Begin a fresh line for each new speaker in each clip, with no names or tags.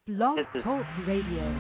Blog Talk Radio.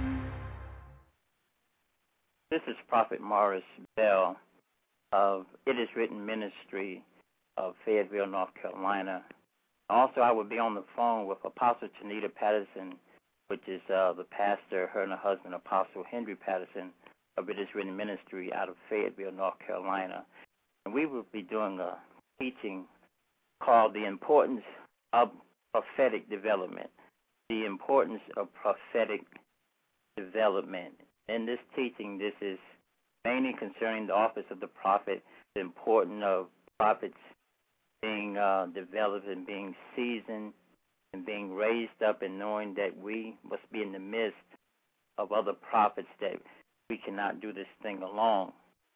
This is Prophet Morris Bell of It Is Written Ministry of Fayetteville, North Carolina. Also, I will be on the phone with Apostle Tanita Patterson, which is the pastor, her and her husband, Apostle Henry Patterson of It Is Written Ministry out of Fayetteville, North Carolina. And we will be doing a teaching called The Importance of Prophetic Development. The importance of prophetic development. In this teaching, this is mainly concerning the office of the prophet, the importance of prophets being developed and being seasoned and being raised up, and knowing that we must be in the midst of other prophets, that we cannot do this thing alone.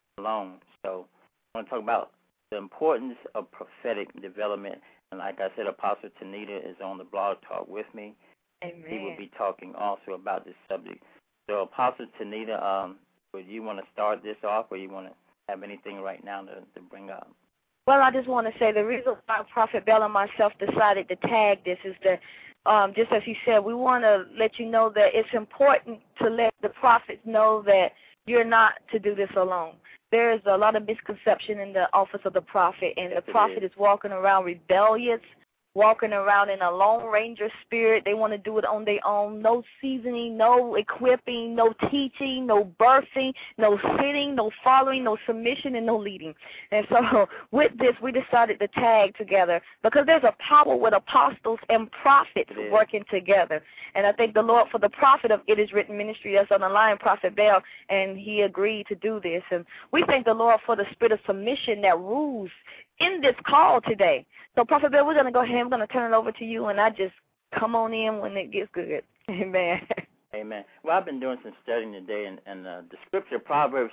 So I want to talk about the importance of prophetic development. And like I said, Apostle Tanita is on the blog talk with me.
Amen.
He will be talking also about this subject. So, Apostle Tanita, would you want to start this off, or you want to have anything right now to bring up?
Well, I just want to say the reason why Prophet Bell and myself decided to tag this is that, just as he said, we want to let you know that it's important to let the prophets know that you're not to do this alone. There is a lot of misconception in the office of the prophet, and the prophet is walking around rebellious, walking around in a Lone Ranger spirit. They want to do it on their own. No seasoning, no equipping, no teaching, no birthing, no sitting, no following, no submission, and no leading. And so with this, we decided to tag together because there's a power with apostles and prophets working together. And I thank the Lord for the prophet of It Is Written Ministry that's on the line, Prophet Bell, and he agreed to do this. And we thank the Lord for the spirit of submission that rules in this call today. So, Prophet Bill, we're going to go ahead. I'm going to turn it over to you, and I just come on in when it gets good. Amen.
Amen. Well, I've been doing some studying today, and the scripture, Proverbs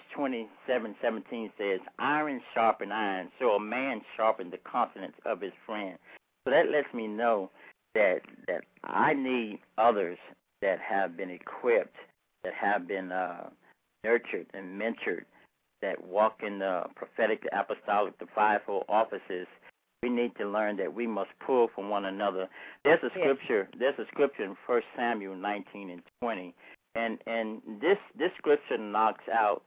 27:17 says, "Iron sharpen iron, so a man sharpens the countenance of his friend." So that lets me know that I need others that have been equipped, that have been nurtured and mentored, that walk in the prophetic, the apostolic, the fivefold offices. We need to learn that we must pull from one another. There's a scripture. There's a scripture in 1 Samuel 19:20, and this scripture knocks out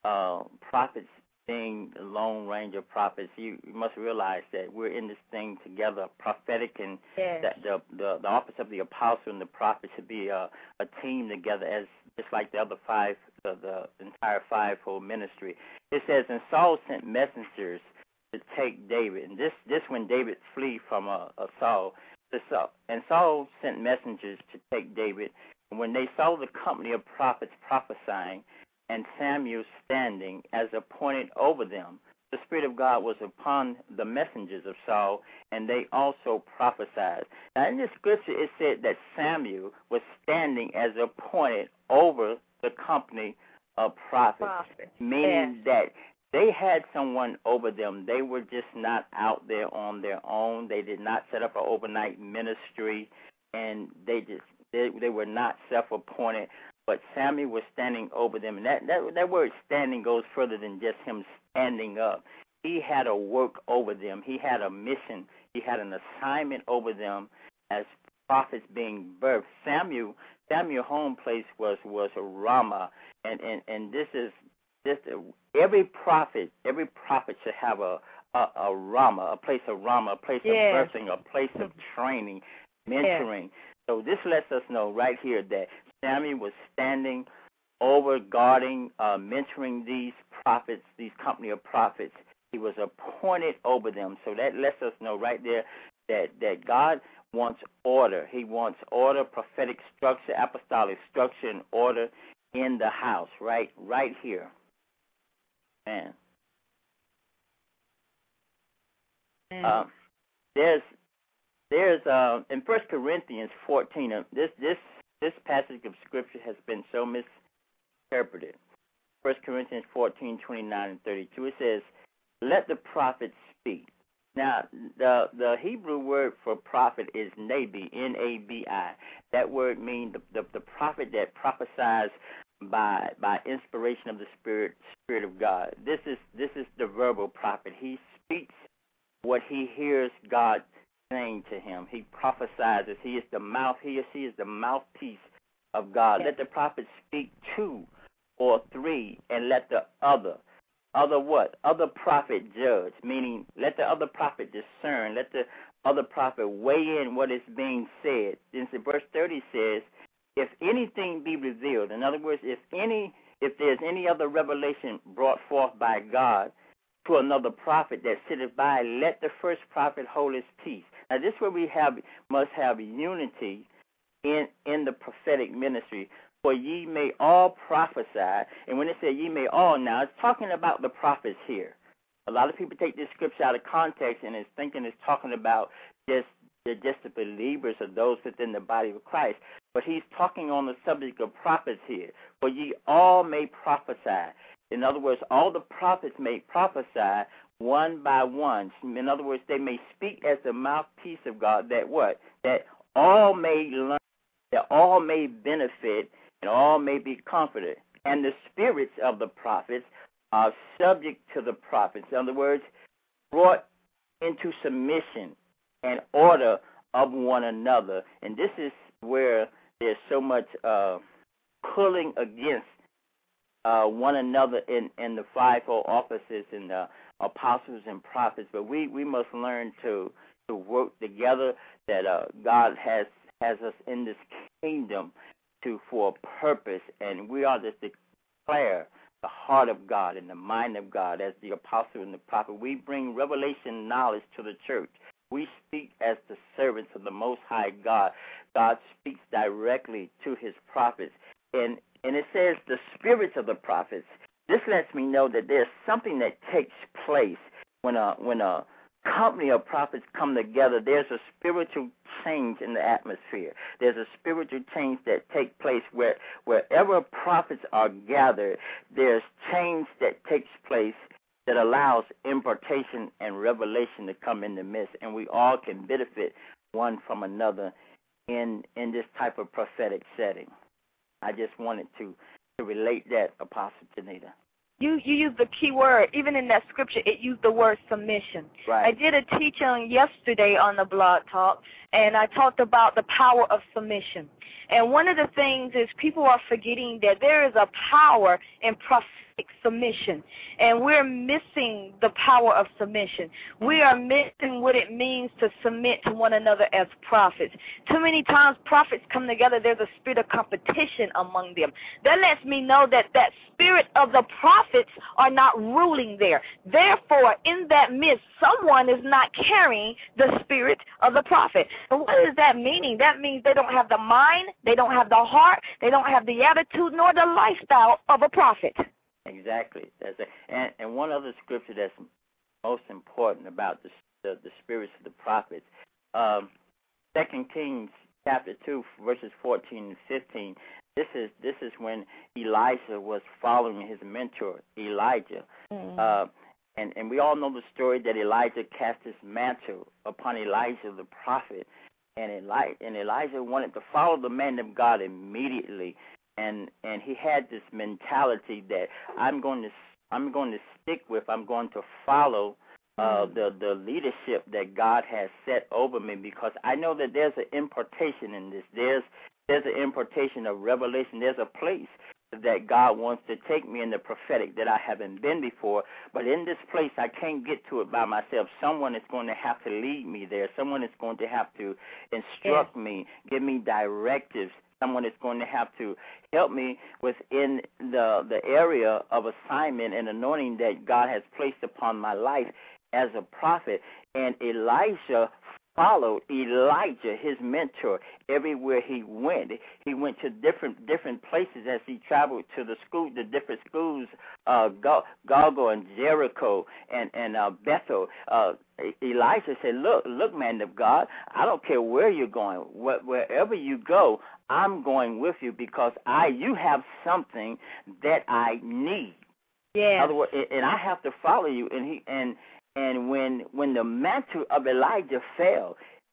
prophets being Lone Ranger prophets. You must realize that we're in this thing together, prophetic, and that the office of the apostle and the prophet should be a team together, as just like the other five, the entire fivefold ministry. It says, "And Saul sent messengers to take David." And this when David flee from Saul. And Saul sent messengers to take David. And when they saw the company of prophets prophesying, and Samuel standing as appointed over them, the Spirit of God was upon the messengers of Saul, and they also prophesied. Now, in this scripture, it said that Samuel was standing as appointed over the company of prophets, meaning that they had someone over them. They were just not out there on their own. They did not set up an overnight ministry, and they were not self-appointed. But Samuel was standing over them, and that word "standing" goes further than just him standing up. He had a work over them. He had a mission. He had an assignment over them as prophets being birthed. Samuel's home place was Ramah, and this is just every prophet should have a Ramah, a place of Ramah, a place of birthing, a place of training, mentoring. So this lets us know right here that Samuel was standing over, guarding, mentoring these prophets, these company of prophets. He was appointed over them. So that lets us know right there that God wants order. He wants order, prophetic structure, apostolic structure, and order in the house, right here. Man. There's in 1 Corinthians 14, this passage of scripture has been so misinterpreted. 1 Corinthians 14:29 and 32, it says, "Let the prophet speak." Now, the Hebrew word for prophet is nabi, N-A-B-I. That word means the prophet that prophesies by inspiration of the Spirit of God. This is the verbal prophet. He speaks what he hears God saying to him. He prophesies. He is the mouth. He or she is the mouthpiece of God. Yes. Let the prophet speak 2 or 3, and let the other what? Other prophet judge, meaning let the other prophet discern. Let the other prophet weigh in what is being said. Then verse 30 says, if anything be revealed, in other words, if there's any other revelation brought forth by God to another prophet that sitteth by, let the first prophet hold his peace. Now this is where we must have unity in the prophetic ministry. For ye may all prophesy. And when it says ye may all, now it's talking about the prophets here. A lot of people take this scripture out of context and is thinking it's talking about just the believers or those within the body of Christ. But he's talking on the subject of prophets here. For ye all may prophesy. In other words, all the prophets may prophesy one by one. In other words, they may speak as the mouthpiece of God, that what? That all may learn, that all may benefit, and all may be comforted. And the spirits of the prophets are subject to the prophets. In other words, brought into submission and order of one another. And this is where there's so much pulling against one another in the fivefold offices and the apostles and prophets. But we must learn to work together, that God has us in this kingdom for a purpose, and we are to declare the heart of God and the mind of God as the apostle and the prophet. We bring revelation knowledge to the church. We speak as the servants of the Most High God. God speaks directly to his prophets. And it says the spirits of the prophets. This lets me know that there's something that takes place when a company of prophets come together. There's a spiritual change in the atmosphere. There's a spiritual change that takes place wherever prophets are gathered. There's change that takes place that allows impartation and revelation to come in the midst, and we all can benefit one from another in this type of prophetic setting. I just wanted to relate that, Apostle Janita.
You use the key word. Even in that scripture, it used the word submission.
Right.
I did a teaching yesterday on the Blog Talk, and I talked about the power of submission. And one of the things is people are forgetting that there is a power in prophetic submission, and we're missing the power of submission. We are missing what it means to submit to one another as prophets. Too many times prophets come together, there's a spirit of competition among them. That lets me know that that spirit of the prophets are not ruling there. Therefore, in that midst, someone is not carrying the spirit of the prophet. So what is that meaning? That means they don't have the mind, they don't have the heart, they don't have the attitude nor the lifestyle of a prophet.
Exactly. That's it. And one other scripture that's most important about the spirits of the prophets, 2 Kings chapter 2, verses 14 and 15. This is when Elisha was following his mentor, Elijah. Mm-hmm. And we all know the story that Elijah cast his mantle upon Elijah the prophet, and Elijah wanted to follow the man of God immediately. And he had this mentality that I'm going to stick with. I'm going to follow the leadership that God has set over me, because I know that there's an impartation in this. There's an impartation of revelation. There's a place that God wants to take me in the prophetic that I haven't been before. But in this place, I can't get to it by myself. Someone is going to have to lead me there. Someone is going to have to instruct me, give me directives. Someone is going to have to help me within the area of assignment and anointing that God has placed upon my life as a prophet. And Elisha followed Elijah, his mentor, everywhere he went. He went to different places as he traveled to the different schools, Gilgal and Jericho and Bethel. Elijah said, look, man of God, I don't care where you're going. Wherever you go, I'm going with you, because you have something that I need. Yeah. In other words, and I have to follow you. And when the mantle of Elijah fell,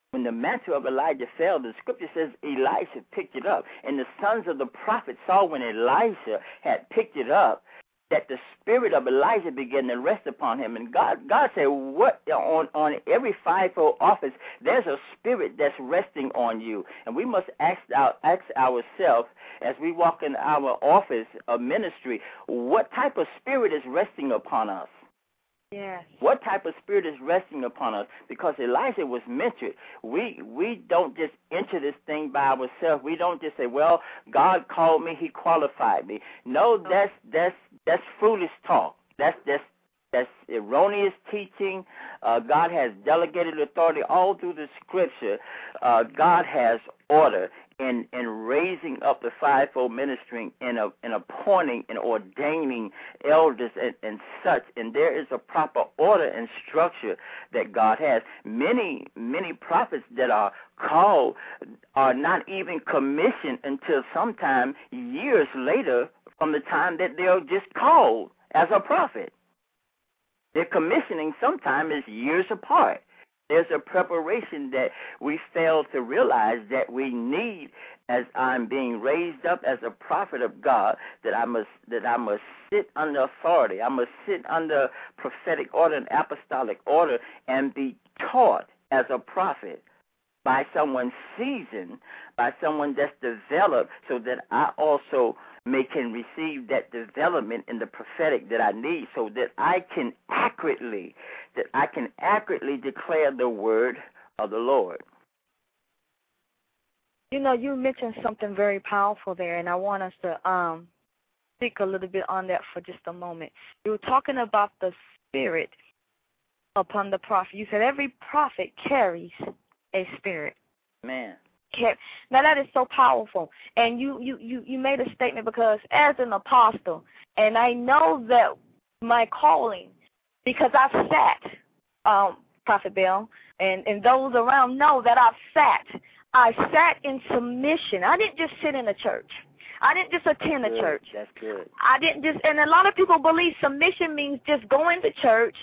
the scripture says Elisha picked it up. And the sons of the prophet saw when Elisha had picked it up that the spirit of Elijah began to rest upon him. And God said, what on every fivefold office, there's a spirit that's resting on you. And we must ask ourselves as we walk in our office of ministry, what type of spirit is resting upon us?
Yes.
What type of spirit is resting upon us? Because Elijah was mentored. We don't just enter this thing by ourselves. We don't just say, well, God called me, he qualified me. No, that's foolish talk. That's erroneous teaching. God has delegated authority all through the scripture. God has order in raising up the fivefold ministry and appointing and ordaining elders and such. And there is a proper order and structure that God has. Many prophets that are called are not even commissioned until sometime years later from the time that they're just called as a prophet. Their commissioning sometimes is years apart. There's a preparation that we fail to realize that we need as I'm being raised up as a prophet of God, that I must sit under authority. I must sit under prophetic order and apostolic order and be taught as a prophet by someone seasoned, by someone that's developed, so that I also can receive that development in the prophetic that I need, so that I can accurately declare the word of the Lord.
You know, you mentioned something very powerful there, and I want us to speak a little bit on that for just a moment. You were talking about the spirit upon the prophet. You said every prophet carries a spirit.
Man.
Now that is so powerful, and you made a statement, because as an apostle, and I know that my calling, because I've sat, Prophet Bill, and those around know that I sat in submission. I didn't just sit in a church. I didn't just attend a church.
That's good.
I didn't just, and a lot of people believe submission means just going to church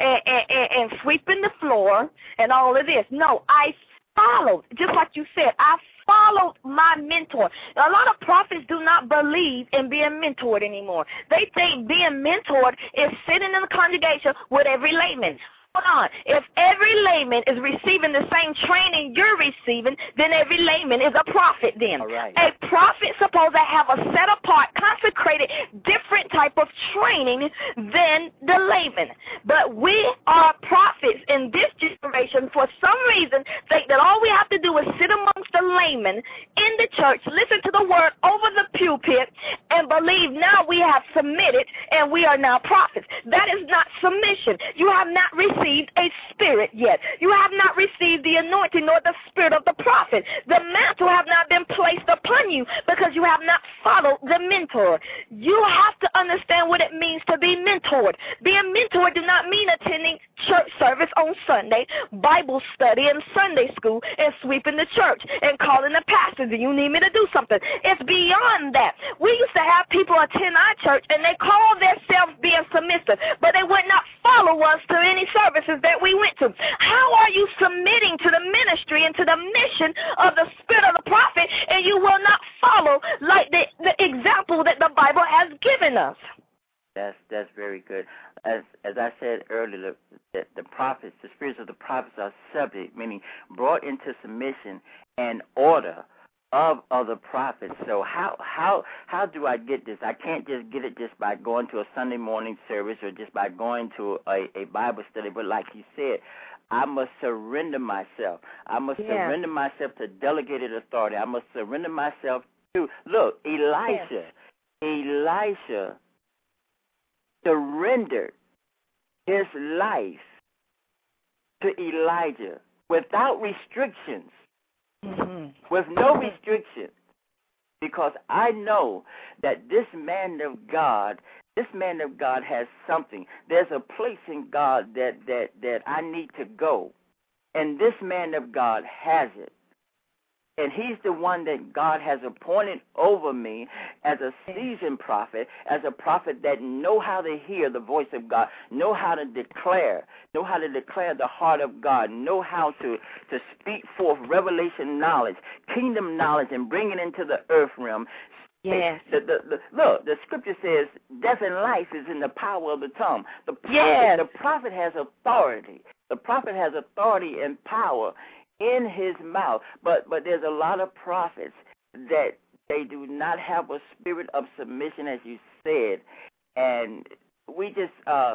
and sweeping the floor and all of this. No, I followed, just like you said, I followed my mentor. A lot of prophets do not believe in being mentored anymore. They think being mentored is sitting in the congregation with every layman. Hold on. If every layman is receiving the same training you're receiving, then every layman is a prophet then.
All right.
A prophet is supposed to have a set apart, consecrated, different type of training than the layman. But we are prophets in this generation, for some reason, think that all we have to do is sit amongst the laymen in the church, listen to the word over the pulpit, and believe now we have submitted and we are now prophets. That is not submission. You have not received a spirit yet. You have not received the anointing nor the spirit of the prophet. The mantle have not been placed upon you because you have not followed the mentor. You have to understand what it means to be mentored. Being mentored does not mean attending church service on Sunday, Bible study and Sunday school, and sweeping the church and calling the pastor, do you need me to do something? It's beyond that. We used to have people attend our church and they call themselves being submissive, but they would not follow us to any services that we went to. How are you submitting to the ministry and to the mission of the spirit of the prophet, and you will not follow like the example that the Bible has given us?
That's very good. As I said earlier, the prophets, the spirits of the prophets are subject, meaning brought into submission and order of other prophets. So how do I get this? I can't just get it just by going to a Sunday morning service or just by going to a Bible study. But like you said, I must surrender myself. I must surrender myself to delegated authority. I must surrender myself to, look, Elisha surrendered his life to Elijah without restrictions.
Mm-hmm.
With no restrictions, because I know that this man of God has something. There's a place in God that I need to go, and this man of God has it. And he's the one that God has appointed over me as a seasoned prophet, as a prophet that know how to hear the voice of God, know how to declare the heart of God, know how to speak forth revelation knowledge, kingdom knowledge, and bring it into the earth realm,
Yes.
Look, the scripture says death and life is in the power of the tongue. The prophet has authority. The prophet has authority and power in his mouth. But there's a lot of prophets that they do not have a spirit of submission, as you said. And we just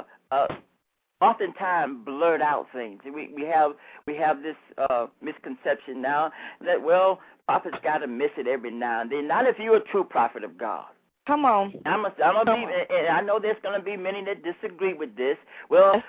oftentimes blurt out things. We have this misconception now that, well, prophets got to miss it every now and then. Not if you're a true prophet of God.
Come on.
And I know there's going to be many that disagree with this. Well,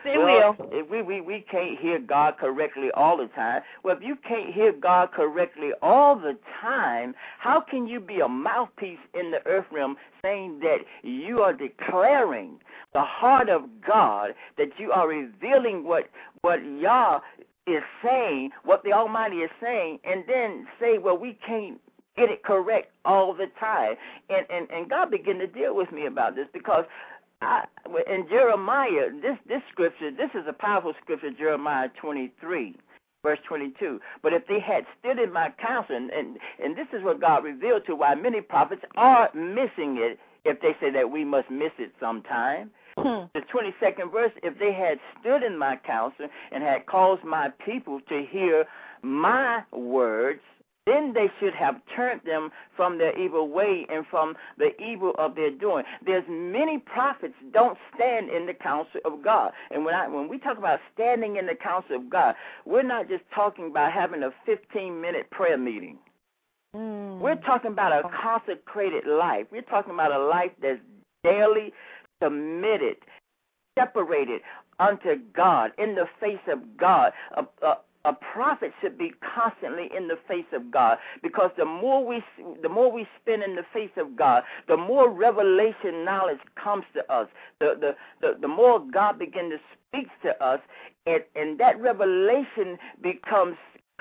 we can't hear God correctly all the time. Well, if you can't hear God correctly all the time, how can you be a mouthpiece in the earth realm saying that you are declaring the heart of God, that you are revealing what Yah is saying, what the Almighty is saying, and then say, well, we can't get it correct all the time. And God began to deal with me about this, because in Jeremiah, this scripture, this is a powerful scripture, Jeremiah 23, verse 22. But if they had stood in my counsel, and this is what God revealed to why many prophets are missing it, if they say that we must miss it sometime. The 22nd verse, if they had stood in my counsel and had caused my people to hear my words, then they should have turned them from their evil way and from the evil of their doing. There's many prophets don't stand in the counsel of God. And when we talk about standing in the counsel of God, we're not just talking about having a 15-minute prayer meeting. We're talking about a consecrated life. We're talking about a life that's daily submitted, separated unto God, in the face of God. A prophet should be constantly in the face of God, because the more we spend in the face of God, the more revelation knowledge comes to us. The more God begins to speak to us, and that revelation becomes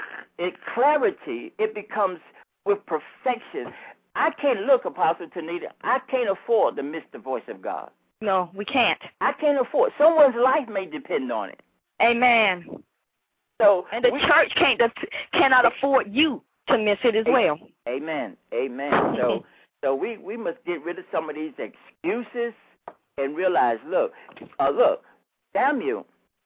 clarity. It becomes with perfection. I can't look, Apostle Tanita, I can't afford to miss the voice of God.
No, we can't.
I can't afford. Someone's life may depend on it.
Amen.
So,
and the church cannot afford you to miss it as well.
Amen. So we must get rid of some of these excuses and realize, look, Samuel,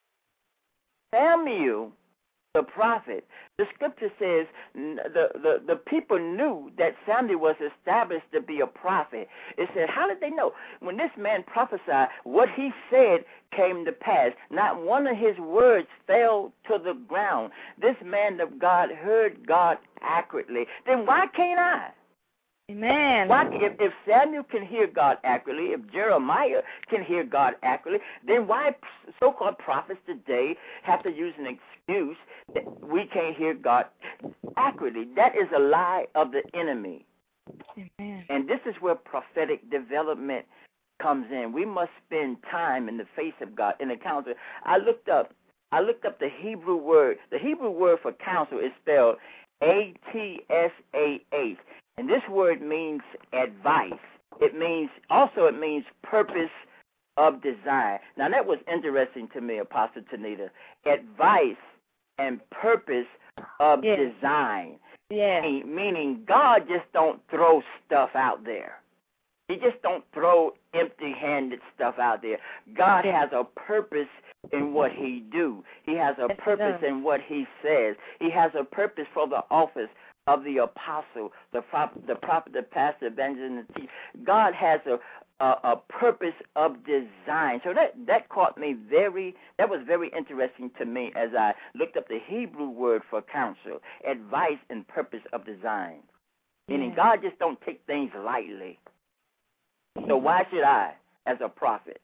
the prophet, the scripture says the people knew that Samuel was established to be a prophet. It said, how did they know? When this man prophesied, what he said came to pass. Not one of his words fell to the ground. This man of God heard God accurately. Then why can't I?
Amen.
If Samuel can hear God accurately, if Jeremiah can hear God accurately, then why so-called prophets today have to use an excuse that we can't hear God accurately? That is a lie of the enemy.
Amen.
And this is where prophetic development comes in. We must spend time in the face of God in the counsel. I looked up the Hebrew word. The Hebrew word for counsel is spelled A-T-S-A-H. And this word means advice. It means purpose of design. Now, that was interesting to me, Apostle Tanita. Advice and purpose of design.
Yeah.
Meaning God just don't throw stuff out there. He just don't throw empty-handed stuff out there. God has a purpose in what he do. He has a purpose in what he says. He has a purpose for the office of the apostle, the prophet, the pastor, evangelist, and the teacher. God has a purpose of design. So that caught me that was very interesting to me as I looked up the Hebrew word for counsel, advice and purpose of design. Meaning God just don't take things lightly. So why should I, as a prophet?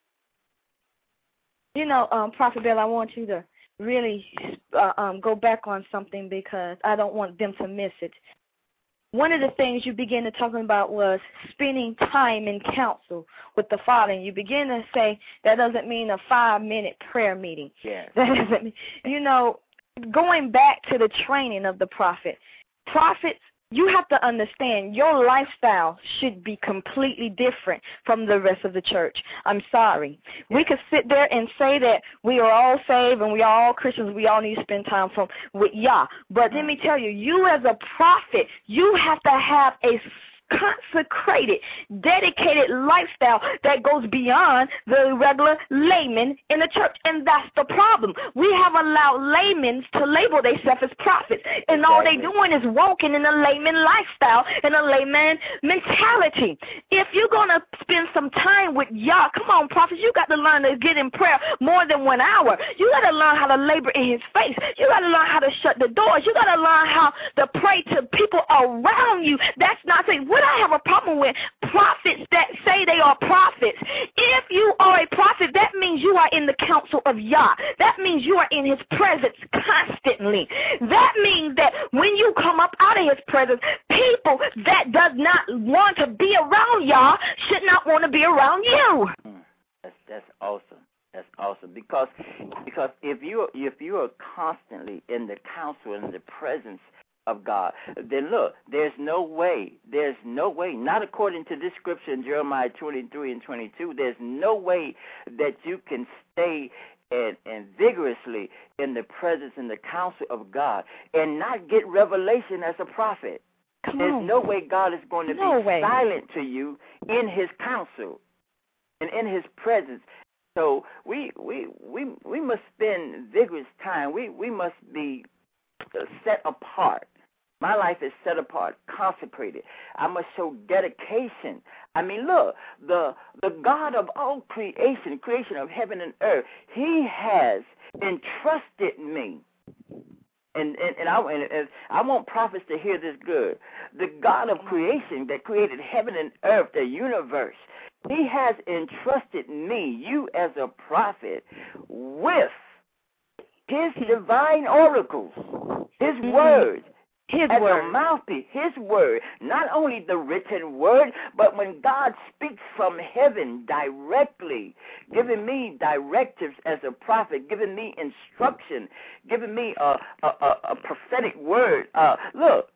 You know, Prophet Bill, I want you to really go back on something, because I don't want them to miss it. One of the things you began to talk about was spending time in counsel with the Father. And you begin to say that doesn't mean a 5-minute prayer meeting.
Yeah.
That doesn't mean, going back to the training of the prophet. Prophets, you have to understand your lifestyle should be completely different from the rest of the church. I'm sorry. We could sit there and say that we are all saved and we are all Christians. We all need to spend time with Yah. But let me tell you, you as a prophet, you have to have a consecrated, dedicated lifestyle that goes beyond the regular layman in the church. And that's the problem. We have allowed laymen to label themselves as prophets, and all they doing is walking in a layman lifestyle and a layman mentality. If you're going to spend some time with Yah, come on, prophets, you got to learn to get in prayer more than 1 hour. You got to learn how to labor in his face. You got to learn how to shut the doors. You got to learn how to pray to people around you. That's not saying, what I have a problem with prophets that say they are prophets. If you are a prophet, that means you are in the counsel of Yah. That means you are in his presence constantly. That means that when you come up out of his presence, people that does not want to be around Yah should not want to be around you.
That's awesome. That's awesome. Because if you are constantly in the counsel and the presence of God, then look, there's no way, not according to this scripture in Jeremiah 23 and 22, there's no way that you can stay and vigorously in the presence and the counsel of God and not get revelation as a prophet. There's no way God is going to be silent to you in his counsel and in his presence. So we must spend vigorous time. We must be set apart. My life is set apart, consecrated. I must show dedication. I mean, look, the God of all creation of heaven and earth, he has entrusted me. And I want prophets to hear this good. The God of creation that created heaven and earth, the universe, he has entrusted me, you as a prophet, with his divine oracles, his word. His word. A mouthpiece, his word, not only the written word, but when God speaks from heaven directly, giving me directives as a prophet, giving me instruction, giving me a prophetic word. Look,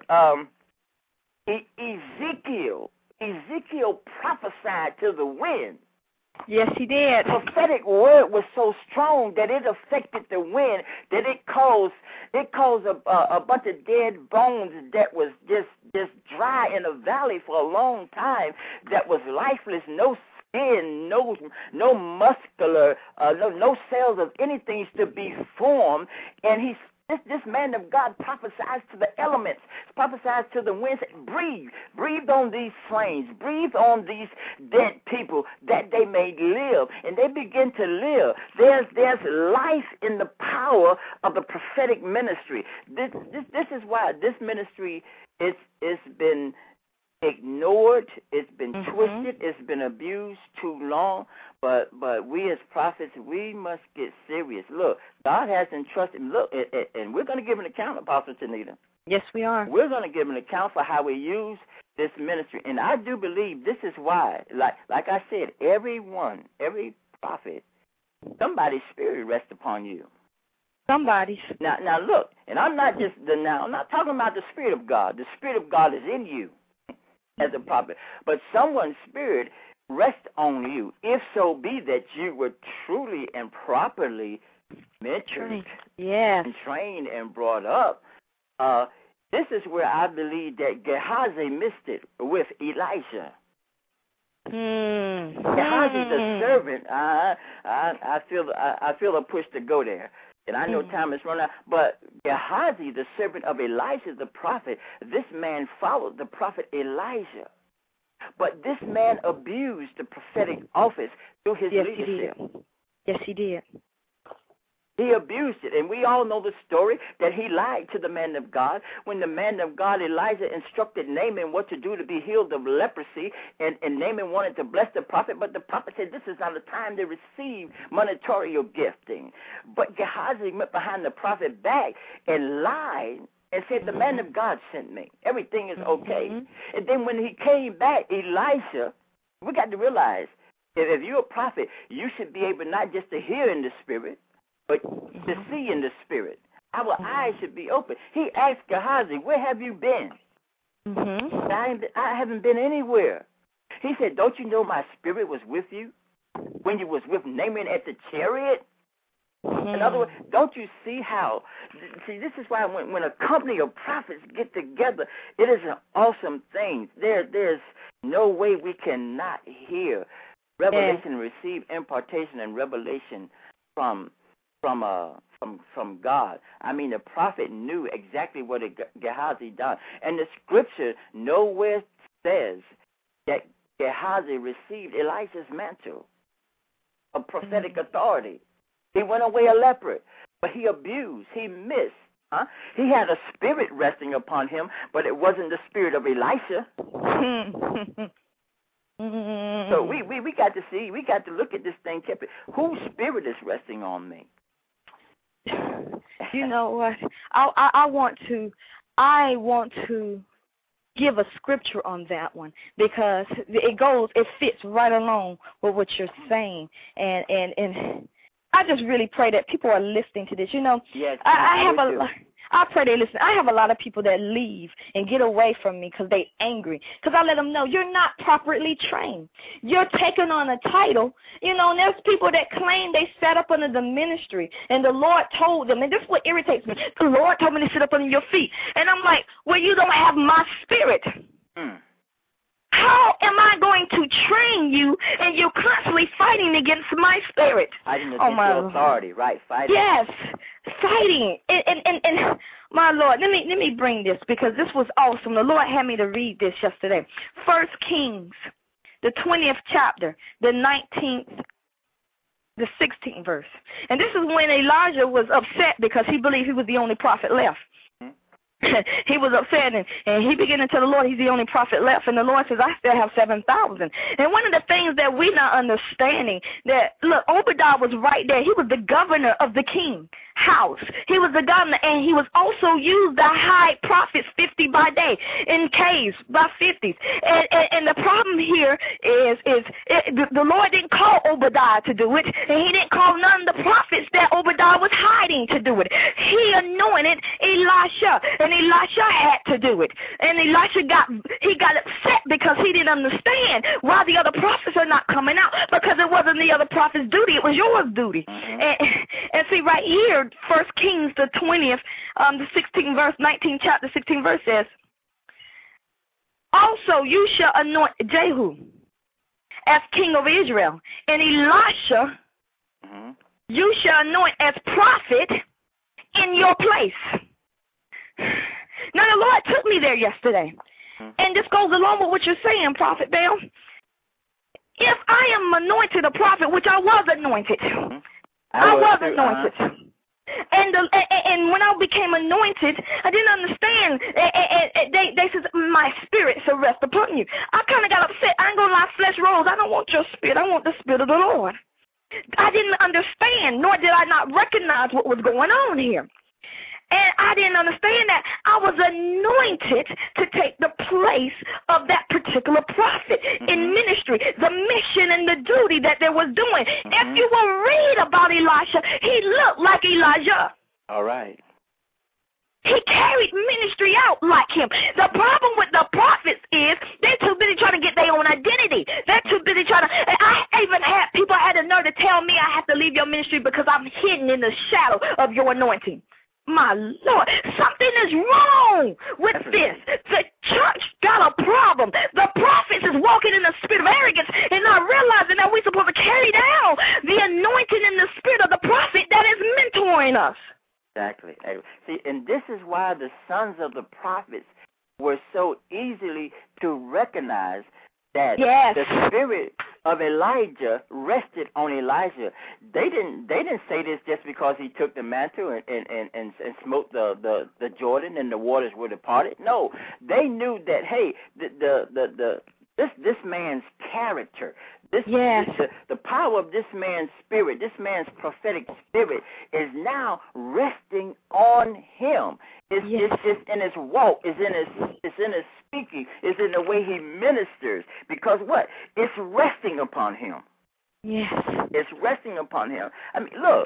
Ezekiel prophesied to the wind.
Yes, he did.
The prophetic word was so strong that it affected the wind, that it caused a bunch of dead bones that was just dry in a valley for a long time, that was lifeless, no skin, no muscular, no cells of anything to be formed. And this man of God prophesies to the elements, prophesies to the winds, breathe on these flames, breathe on these dead people that they may live, and they begin to live. There's life in the power of the prophetic ministry. This is why this ministry it's been ignored, it's been twisted, it's been abused too long. But we as prophets, we must get serious. Look, God has entrusted. Look, and we're going to give an account, Apostle Tanita.
Yes, we are.
We're going to give an account for how we use this ministry, and I do believe this is why. Like I said, every prophet, somebody's spirit rests upon you.
Somebody's.
Now look, and I'm not talking about the Spirit of God. The Spirit of God is in you as a prophet, but someone's spirit rests on you, if so be that you were truly and properly mentored, and trained and brought up. This is where I believe that Gehazi missed it with Elijah. Gehazi, the servant, I feel a push to go there. And I know time is running out. But Gehazi, the servant of Elijah, the prophet, this man followed the prophet Elijah. But this man abused the prophetic office through his leadership.
Yes, he did.
He abused it, and we all know the story that he lied to the man of God when the man of God, Elijah, instructed Naaman what to do to be healed of leprosy, and Naaman wanted to bless the prophet, but the prophet said this is not the time to receive monetary gifting. But Gehazi went behind the prophet back and lied and said, the man of God sent me. Everything is okay. And then when he came back, Elisha, we got to realize, if you're a prophet, you should be able not just to hear in the spirit, but to see in the spirit. Our eyes should be open. He asked Gehazi, where have you been? I haven't been anywhere. He said, don't you know my spirit was with you when you was with Naaman at the chariot? In other words, don't you see how? See, this is why when a company of prophets get together, it is an awesome thing. There's no way we cannot hear revelation, receive impartation and revelation from God. I mean, the prophet knew exactly what Gehazi done, and the scripture nowhere says that Gehazi received Elisha's mantle of prophetic authority. He went away a leper, but he abused, he missed. He had a spirit resting upon him, but it wasn't the spirit of Elisha. So we got to see, we got to look at this thing carefully. Whose spirit is resting on me?
You know what? I want to give a scripture on that one, because it fits right along with what you're saying, and I just really pray that people are listening to this. You know,
yes,
I pray they listen. I have a lot of people that leave and get away from me because they angry. Because I let them know you're not properly trained. You're taking on a title. You know, and there's people that claim they sat up under the ministry, and the Lord told them, and this is what irritates me. The Lord told me to sit up under your feet. And I'm like, well, you don't have my spirit. How am I going to train you, and you're constantly fighting against my spirit?
Fighting against your authority, right? Fighting.
Yes, fighting. And my Lord, let me bring this, because this was awesome. The Lord had me to read this yesterday. 1 Kings, the 20th chapter, the 19th, the 16th verse. And this is when Elijah was upset because he believed he was the only prophet left. He was upset, and he began to tell the Lord he's the only prophet left, and the Lord says, I still have 7,000. And one of the things that we're not understanding, that, look, Obadiah was right there. He was the governor of the king house. He was the governor, and he was also used to hide prophets 50 by day in caves by 50s. And the problem here is the Lord didn't call Obadiah to do it, and he didn't call none of the prophets that Obadiah was hiding to do it. He anointed Elisha, and Elisha had to do it. And Elisha got upset because he didn't understand why the other prophets are not coming out, because it wasn't the other prophet's duty, it was yours duty. And see, right here, 1 Kings, the 20th, the 16th verse, 19th chapter, 16th verse says, also you shall anoint Jehu as king of Israel, and Elisha you shall anoint as prophet in your place. Now, the Lord took me there yesterday, and this goes along with what you're saying, Prophet Bell. If I am anointed a prophet, which I was anointed, I was anointed. And when I became anointed, I didn't understand. They said, my spirit shall rest upon you. I kind of got upset. I ain't going to lie, flesh rose. I don't want your spirit. I want the spirit of the Lord. I didn't understand, nor did I not recognize what was going on here. And I didn't understand that I was anointed to take the place of that particular prophet in ministry, the mission and the duty that they was doing. If you will read about Elisha, he looked like Elijah.
All right.
He carried ministry out like him. The problem with the prophets is they're too busy trying to get their own identity. They're too busy trying to... I even had people had the nerve to tell me I have to leave your ministry because I'm hidden in the shadow of your anointing. My Lord, something is wrong with this. The church got a problem. The prophets is walking in the spirit of arrogance and not realizing that we're supposed to carry down the anointing and the spirit of the prophet that is mentoring us.
Exactly. See, and this is why the sons of the prophets were so easily to recognize that the spirit of Elijah rested on Elijah. They didn't say this just because he took the mantle and smote the Jordan and the waters were departed. No, they knew that, hey, this man's character, the power of this man's spirit, this man's prophetic spirit is now resting on him. It's in his walk, it's in his speaking, it's in the way he ministers. Because what? It's resting upon him.
Yes.
It's resting upon him. I mean, look,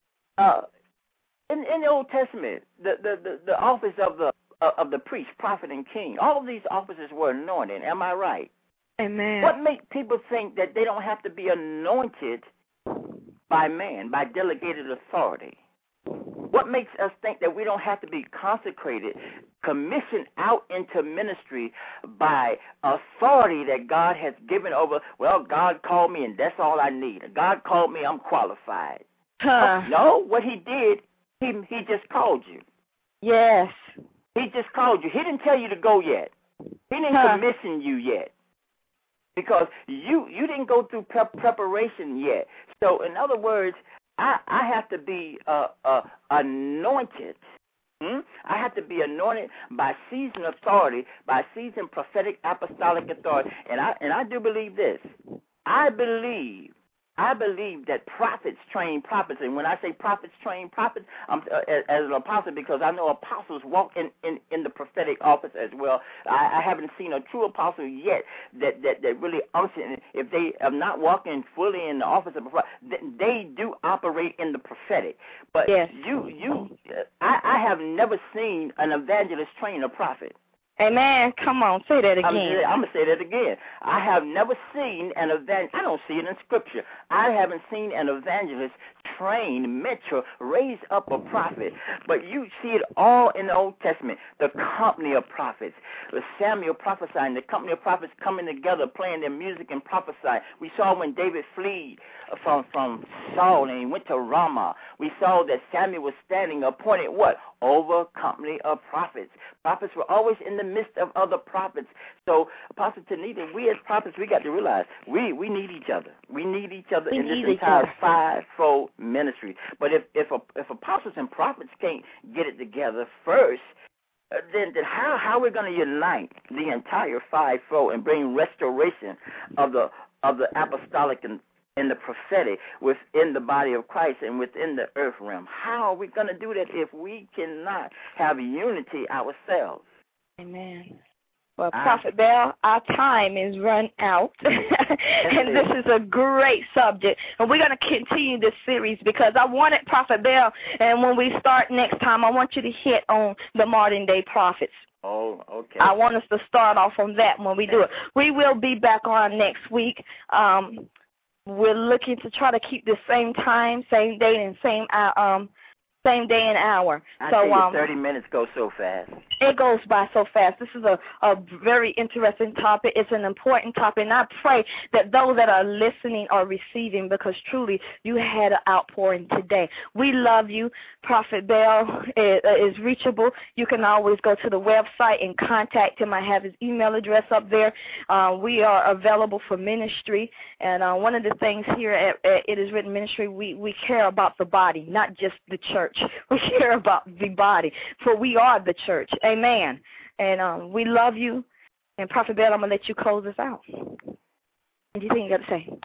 in the Old Testament, the office of the priest, prophet, and king, all of these offices were anointed. Am I right?
Amen.
What makes people think that they don't have to be anointed by man, by delegated authority? What makes us think that we don't have to be consecrated, commissioned out into ministry by authority that God has given over? Well, God called me and that's all I need. God called me, I'm qualified. No, what he did, he just called you.
Yes.
He just called you. He didn't tell you to go yet. He didn't commission you yet. Because you didn't go through preparation yet. So, in other words, I have to be anointed. I have to be anointed by seasoned authority, by seasoned prophetic apostolic authority. And I do believe this. I believe that prophets train prophets. And when I say prophets train prophets, I'm as an apostle, because I know apostles walk in the prophetic office as well. I haven't seen a true apostle yet that really unction. If they are not walking fully in the office of a prophet, they do operate in the prophetic. But
yes.
I have never seen an evangelist train a prophet.
Amen. Come on, say that again.
I'm going to say that again. I have never seen an evangelist. I don't see it in Scripture. I haven't seen an evangelist train, mentor, raise up a prophet. But you see it all in the Old Testament. The company of prophets. Samuel prophesying. The company of prophets coming together, playing their music and prophesying. We saw when David fled from Saul and he went to Ramah. We saw that Samuel was standing appointed what? Over company of prophets. Prophets were always in the midst of other prophets. So, Apostle Tanita, we as prophets, we got to realize we need each other. We need each other in this entire fivefold ministry. But if apostles and prophets can't get it together first, then how are we going to unite the entire fivefold and bring restoration of the apostolic and the prophetic within the body of Christ and within the earth realm? How are we going to do that if we cannot have unity ourselves?
Amen. Well, Prophet Bell, our time is run out, and this is a great subject, and we're going to continue this series because I wanted Prophet Bell, and when we start next time, I want you to hit on the modern-day prophets.
Oh, okay.
I want us to start off on that when we do it. We will be back on next week. We're looking to try to keep the same time, same date, and same day and hour.
I tell you, 30 minutes go so fast.
It goes by so fast. This is a very interesting topic. It's an important topic, and I pray that those that are listening are receiving, because truly you had an outpouring today. We love you. Prophet Bell is reachable. You can always go to the website and contact him. I have his email address up there. We are available for ministry, and one of the things here at It Is Written Ministry, we care about the body, not just the church. We care about the body, for we are the church. Amen. And we love you. And Prophet Bell, I'm going to let you close us out. What do you think you got to say?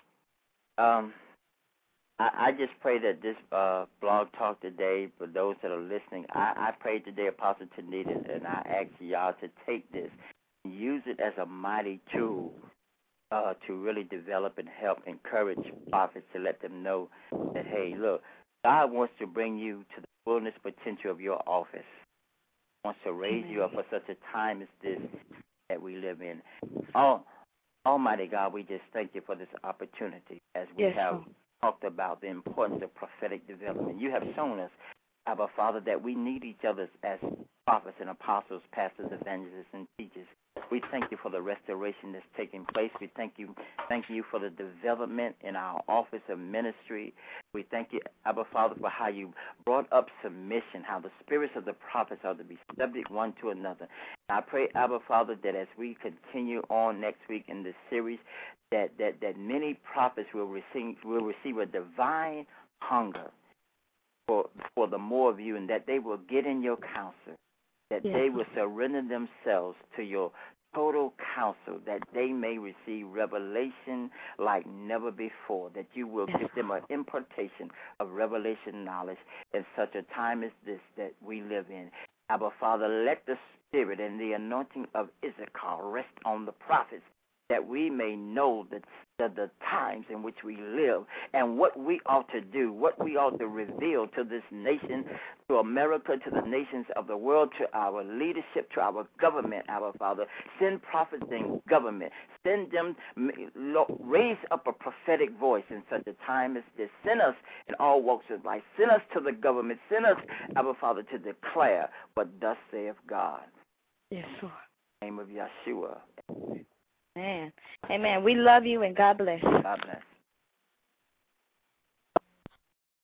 I just pray that this blog talk today, for those that are listening, I pray today, Apostle Tanita, and I ask y'all to take this and use it as a mighty tool to really develop and help encourage prophets, to let them know that, hey, look, God wants to bring you to the fullness potential of your office. He wants to raise you up for such a time as this that we live in. Almighty God, we just thank you for this opportunity as we have talked about the importance of prophetic development. You have shown us, Abba Father, that we need each other as prophets and apostles, pastors, evangelists, and teachers. We thank you for the restoration that's taking place. We thank you for the development in our office of ministry. We thank you, Abba Father, for how you brought up submission, how the spirits of the prophets are to be subject one to another. And I pray, Abba Father, that as we continue on next week in this series, that many prophets will receive a divine hunger for the more of you, and that they will get in your counsel, that they will surrender themselves to your total counsel, that they may receive revelation like never before, that you will give them an impartation of revelation knowledge in such a time as this that we live in. Abba Father, let the spirit and the anointing of Issachar rest on the prophets that we may know the times in which we live and what we ought to do, what we ought to reveal to this nation, to America, to the nations of the world, to our leadership, to our government, our Father. Send prophets in government. Send them, raise up a prophetic voice in such a time as this. Send us in all walks of life. Send us to the government. Send us, our Father, to declare what thus saith God.
Yes, Lord.
In the name of Yeshua.
Amen. Amen. We love you and God bless.
God bless.